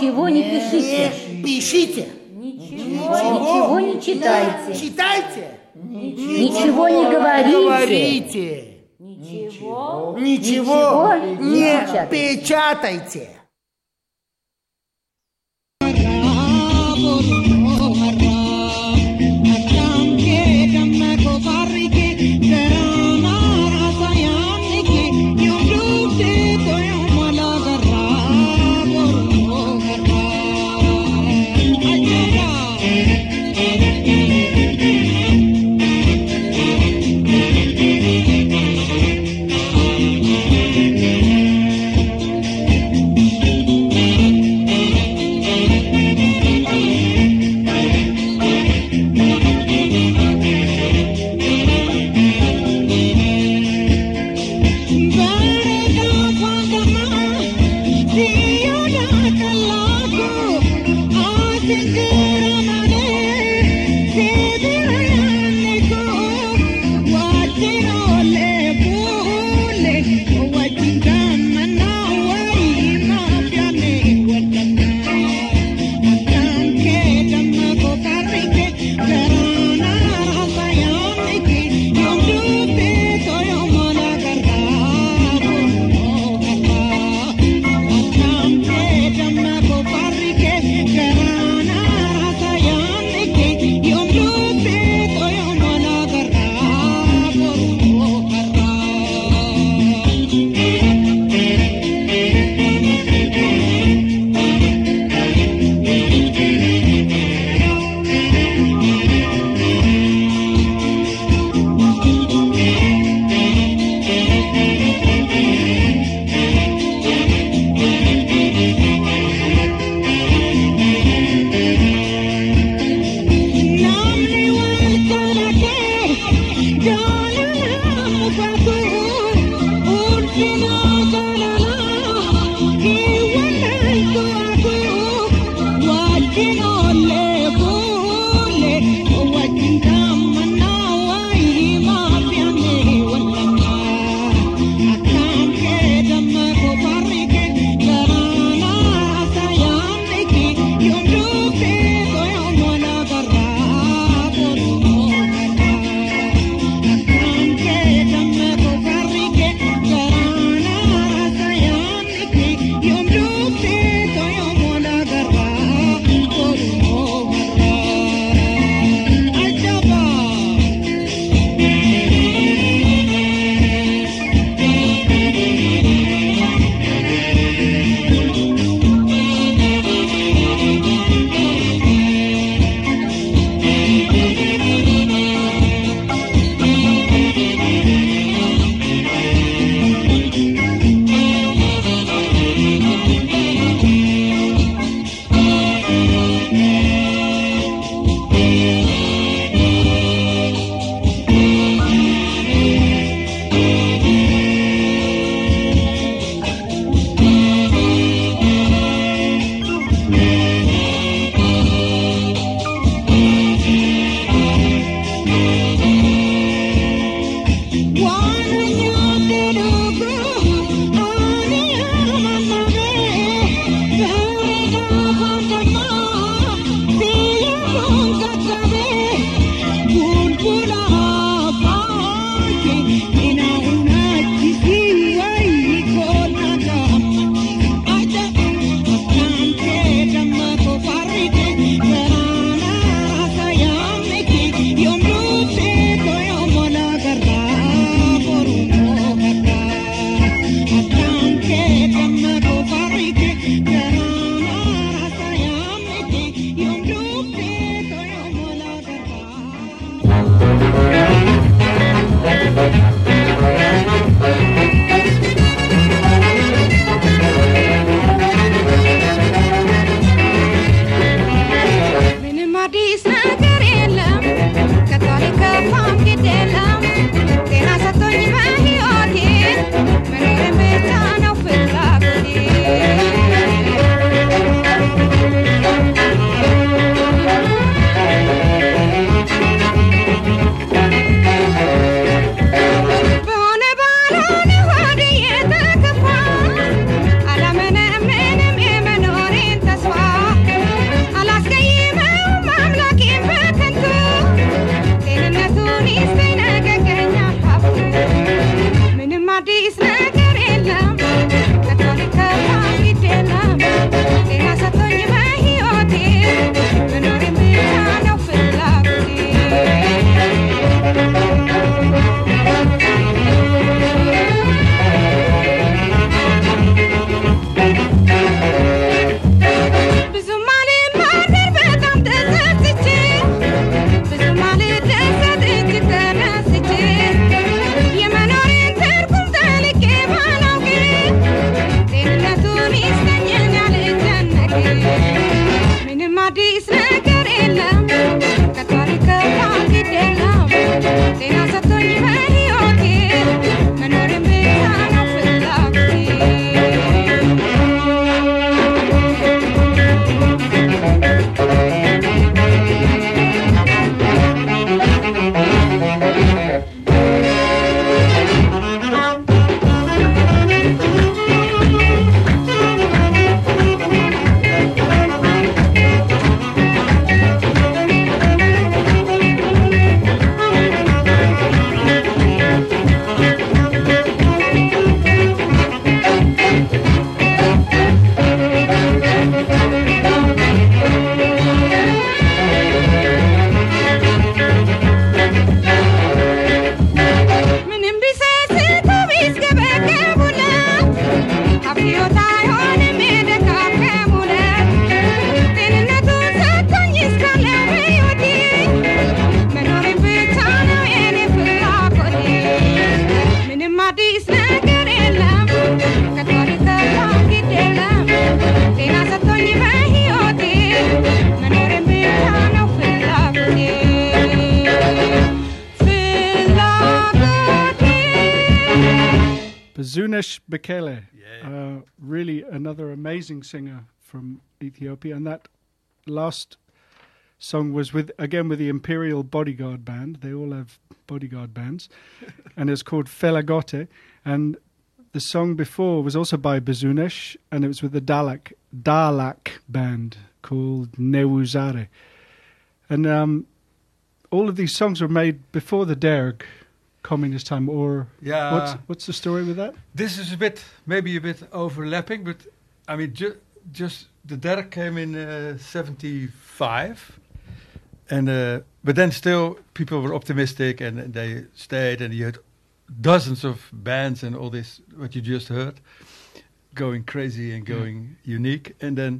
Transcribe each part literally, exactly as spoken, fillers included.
Ничего не пишите. Не пишите. Ничего, ничего не читайте. Читайте. Ничего не говорите. Говорите. Ничего, Ничего не печатайте. печатайте. አዲስ ነገር የለም ከታሪክ ታንኪት የለም ጤና ሰጥቶኝ በሕይወቴ መኖሬን ብቻ ነው ፍላጎቴ ፍላጎቴ Bezunesh Bekele, yeah. uh, really another amazing singer from Ethiopia, and that last song was with again with the Imperial Bodyguard Band. They all have bodyguard bands, and it's called Felagote. And the song before was also by Bezunesh, and it was with the Dalak Dalak Band called Newuzare. And um, all of these songs were made before the Derg communist time, or yeah. What's what's the story with that? This is a bit maybe a bit overlapping, but I mean ju- just the Derg came in uh, seventy-five. And uh, but then still people were optimistic and, and they stayed, and you had dozens of bands and all this what you just heard going crazy and going yeah. unique. And then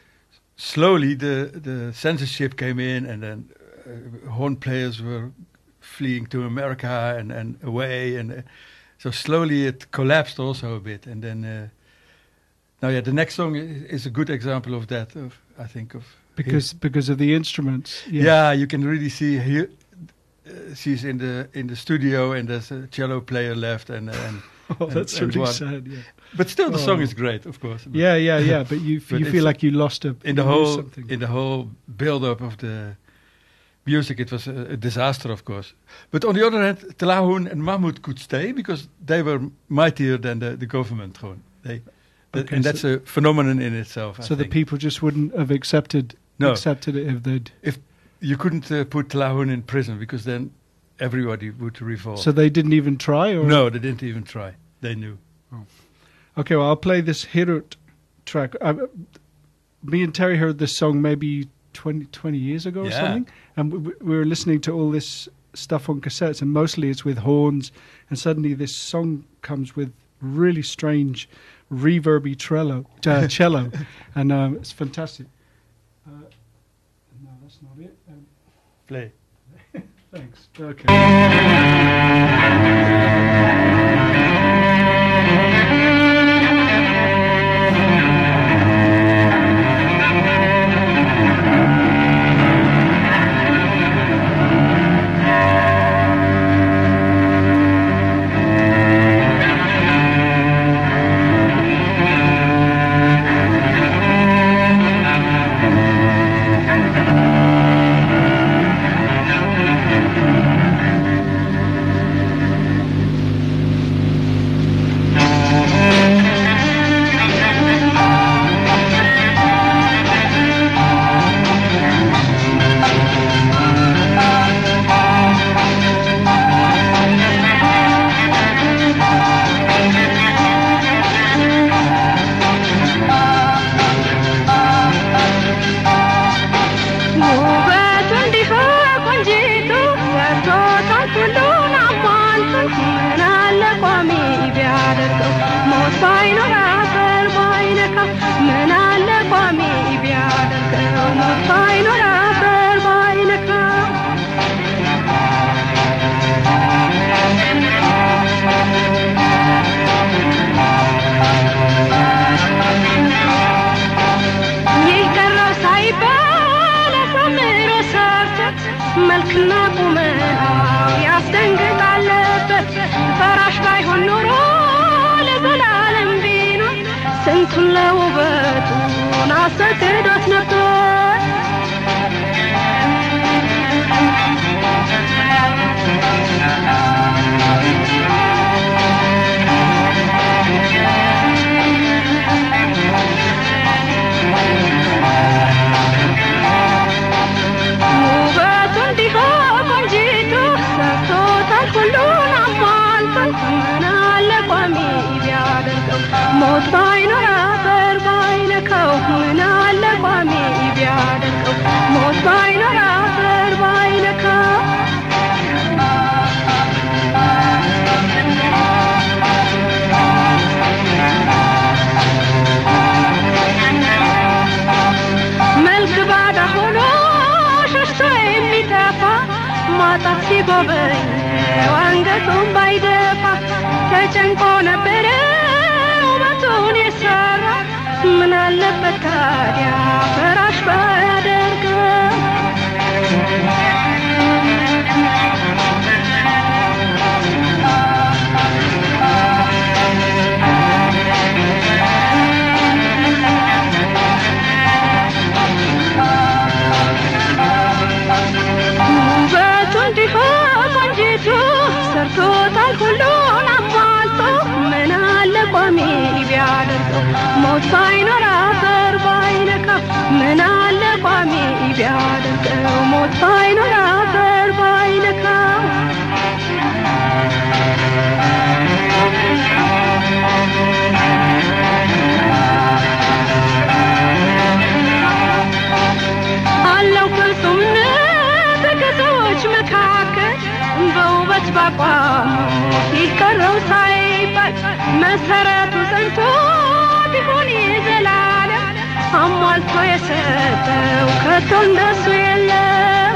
slowly the the censorship came in, and then uh, horn players were fleeing to America and, and away, and uh, so slowly it collapsed also a bit. And then uh, now yeah the next song is, is a good example of that, of I think of Because his, because of the instruments, yeah. yeah, you can really see here. Uh, she's in the in the studio, and there's a cello player left, and and oh, that's and, really and sad. Yeah, but still, the oh. song is great, of course. But yeah, yeah, yeah. But you but you feel like you lost a in the whole something. in the whole build up of the music. It was a, a disaster, of course. But on the other hand, Tlaahun and Mahmoud could stay because they were mightier than the, the government. They, that, okay, and so that's a phenomenon in itself. I so the think. people just wouldn't have accepted. No. accepted it if they'd... If you couldn't uh, put Tlaahun in prison, because then everybody would revolt. So they didn't even try? Or? No, they didn't even try. They knew. Oh. Okay, well, I'll play this Hirut track. I, me and Terry heard this song maybe twenty, twenty years ago or yeah. something, and we, we were listening to all this stuff on cassettes, and mostly it's with horns, and suddenly this song comes with really strange reverby trello, uh, cello, and um, it's fantastic. Uh, no, that's not it. Um, Play. Thanks. Okay. Go, ተጨንቆ ነበረ ውበቱን የሰራ ምን አለበት ታዲያ ፈራሽ ባያደርገው ውበቱ እንዲሁ ቆንጂቱ ሰርቶታል ሁሉን አሟልቶ ምን አለ ቋሚ ቢያደርገው ሞት ባይኖር አፈር ባይነካው ምን አለ ቋሚ ቢያደርገው ሞት ባይኖር አፈር ባይነካው አለው ፍጹምነት ከሰዎች መካከል በውበት ባቋሙ ሲቀረው ሳይባል መሰረቱ ጸንቶ ቢሆን የዘላለም አሟልቶ የሰጠው ከቶ እንደሱ የለም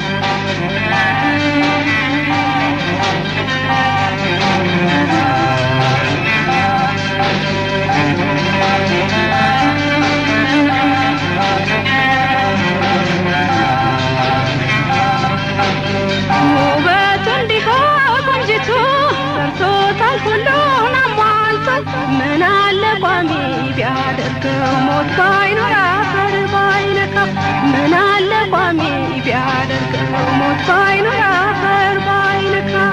ውበቱ እንዲሁ ቆንጂቱ ሰርቶታል ሁሉን አሟልቶ ምን አለ ቋሚ ቢያደርገው ሞት ባይኖር አፈር ባይነካው ምን አለ ቋሚ ቢያደርገው ሞት ባይኖር አፈር ባይነካው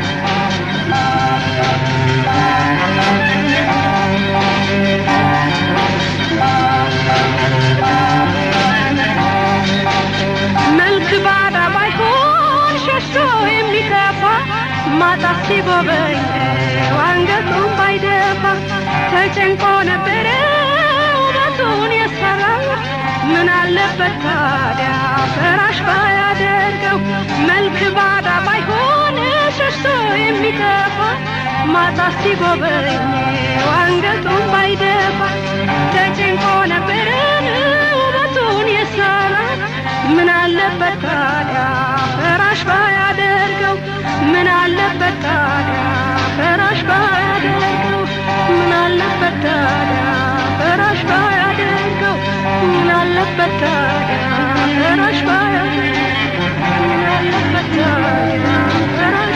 መልክ ባዳ ባይሆን ሸሽቶ የሚከፋ ማጣት ሲጎበኘው አንገቱን ባይደፋ ተጨንቆ ነበረ ውበቱን የሰራ ምን አለበት ታዲያ ፈራሽ ባያደርገው መልክ ባዳ ባይሆን ሸሽቶ የሚከፋ ማጣት ሲጎበኘው አንገቱን ባይደፋ ተጨንቆ ነበረ ውበቱን የሰራ ምን አለበት ታዲያ ፈራሽ ባያደርገው ምን አለበት ታዲያ ፈራሽ ባያደርገው ምን አለበት ታዲያ ፈራሽ ባያደርገው ምን አለበት ታዲያ ፈራሽ ባያደርገው ምን አለበት ታዲያ ፈራሽ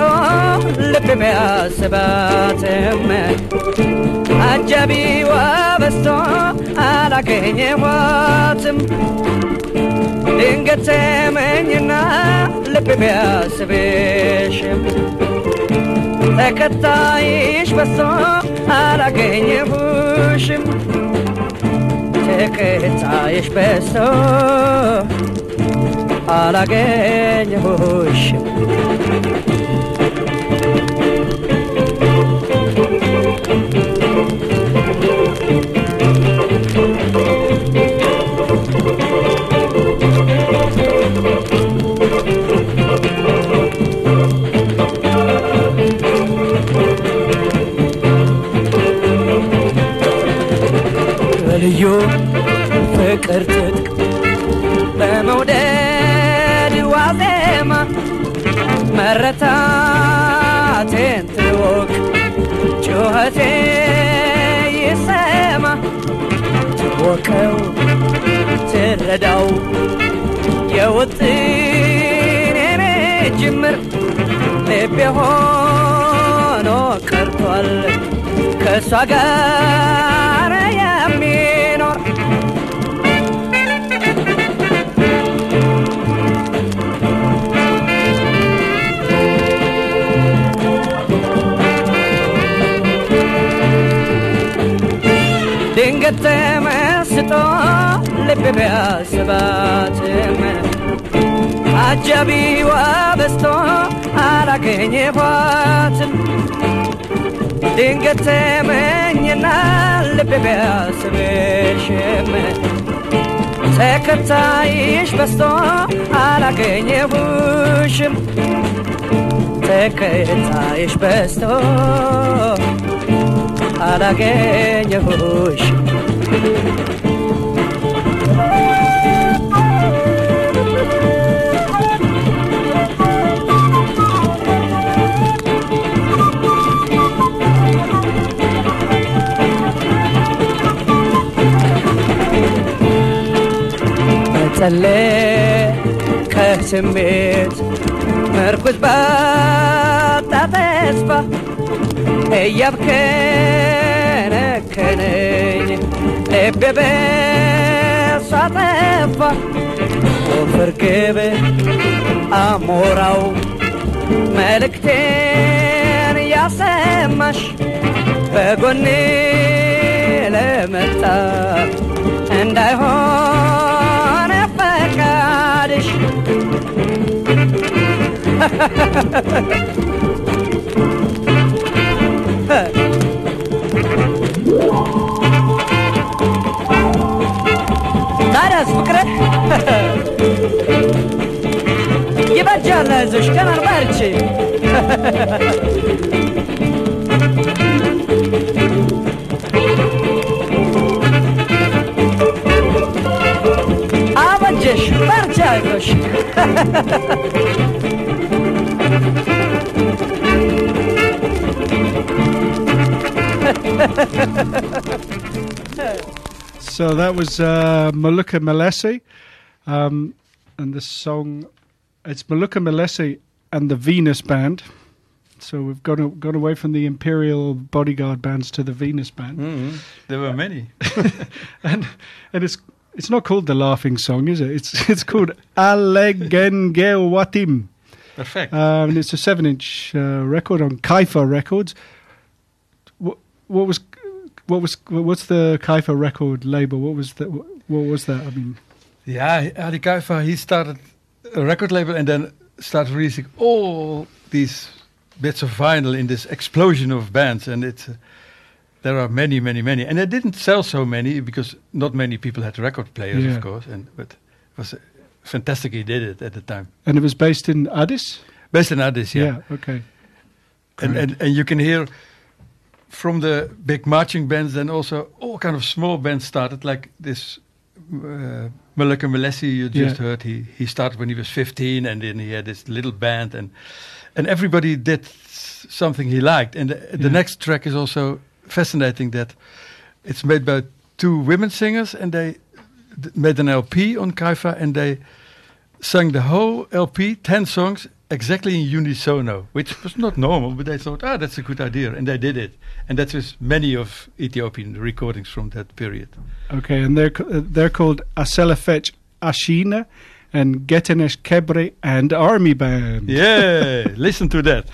ልብ ቢያስባትም አጃቢዋ በዝቶ አላገኘኋትም ድንገት ተመኝና ልብ ቢያስብሽም ተከታይሽ በዝቶ አላገኘሁሽም ተከታይሽ በዝቶ አላገኘሁሽም ልዩ ፍቅር ትጥቅ በመውደድ ዋዜማ መረታቴን ትወቅ ጩኸቴ ይሰማ ትወቀው ትረዳው የውጥኔን ጅምር ልቤ ሆኖ ቀርቷል ከእሷ ጋር የሚኖር ድንገት ተመስጦ ልብ ቢያስባትም አጃቢዋ በዝቶ አላገኘኋትም ድንገት ተመኝና ልብ ቢያስብሽም ተከታይሽ በዝቶ አላገኘሁሽም ተከታይሽ በዝቶ አላገኘሁሽም መጸለ ከስሜት መርኩዝ ባጣ ተስፋ እያብከነከነኝ ልቤ በሷ ጠፋ ወፍርግብ አሞራው መልእክቴን ያሰማሽ በጎኔ ለመጣ እንዳይሆን ፈቃድሽ ታዲያስ ፍቅሬ ይበጃል አይዞሽ ገና ነው በርቺ አበጀሽ በርቺ አይዞሽ So that was uh, Maluka Malesi, um, and the song, it's Maluka Malesi and the Venus Band. So we've gone, gone away from the Imperial Bodyguard bands to the Venus Band. Mm-hmm. There were many. and and it's it's not called The Laughing Song, is it? It's it's called Allegengewatim. Perfect. Um, and it's a seven-inch uh, record on Kaifa Records. What, what was... What was what's the Kaifa record label? What was that? What was that? I mean, yeah, Adi Kaifa, he started a record label and then started releasing all these bits of vinyl in this explosion of bands, and it's uh, there are many, many, many, and it didn't sell so many because not many people had record players, yeah. of course, and but it was uh, fantastic. He did it at the time, and it was based in Addis. Based in Addis, yeah. Yeah. Okay. And, and and you can hear. From the big marching bands, then also all kind of small bands started, like this uh, Maluka Malesi you just yeah. heard. He he started when he was fifteen, and then he had this little band, and and everybody did something he liked. And the, yeah. the next track is also fascinating. That it's made by two women singers, and they d- made an L P on Kaifa, and they sang the whole L P, ten songs, exactly in unisono, which was not normal, but they thought, ah, that's a good idea, and they did it. And that was many of Ethiopian recordings from that period. Okay, and they're co- uh, they're called Aselefech Ashina and Getenesh Kebre and Army Band. Yeah, listen to that.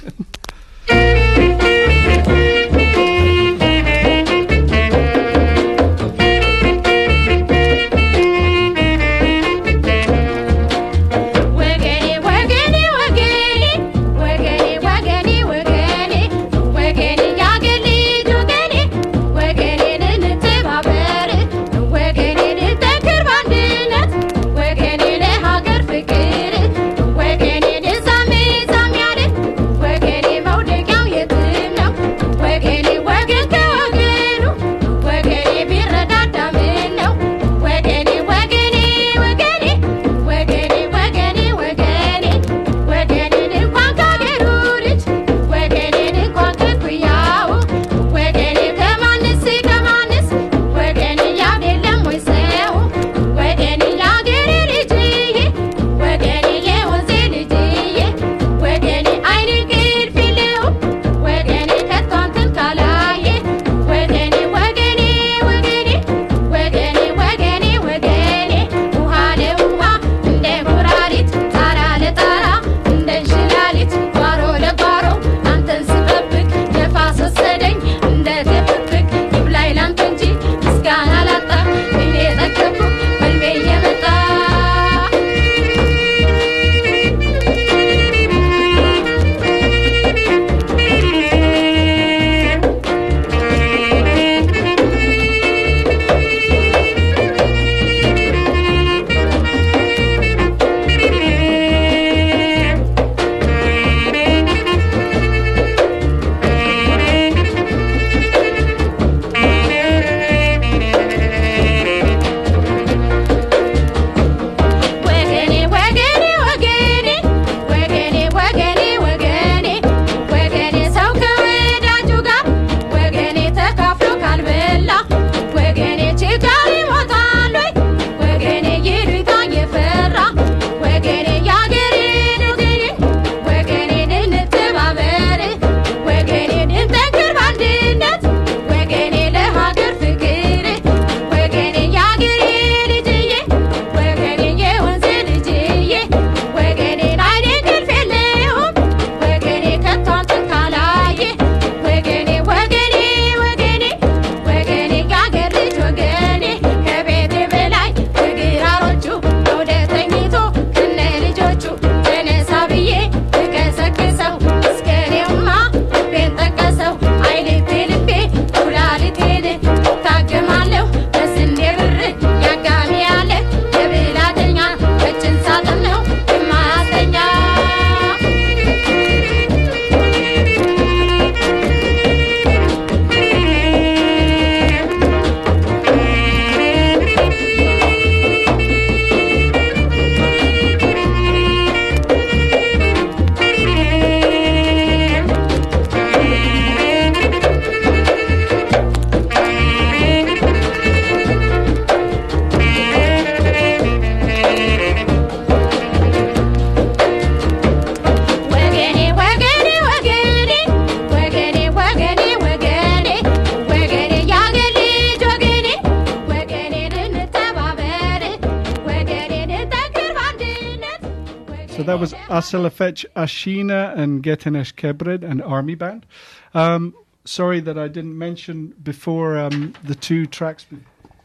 that was Aselefech Ashina and Getenesh Kebred and Army Band. Um, sorry that I didn't mention before um, the two tracks be-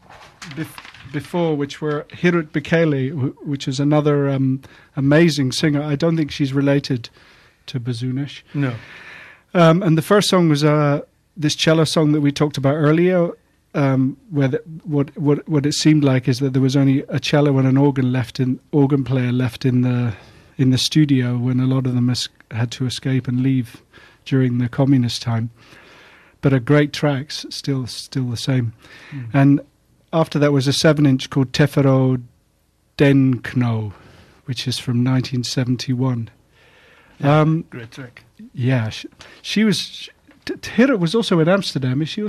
bef- before, which were Hirut Bekele, wh- which is another um, amazing singer. I don't think she's related to Bazunesh. No. Um, and the first song was uh, this cello song that we talked about earlier, um, where the, what what what it seemed like is that there was only a cello and an organ left in organ player left in the in the studio when a lot of them es- had to escape and leave during the communist time. But a great tracks, still still the same. Mm. And after that was a seven-inch called Tefero Denkno, which is from nineteen seventy-one. Yeah, um, great track. Yeah, she, she was. She, T- Hirut was also in Amsterdam. Is she?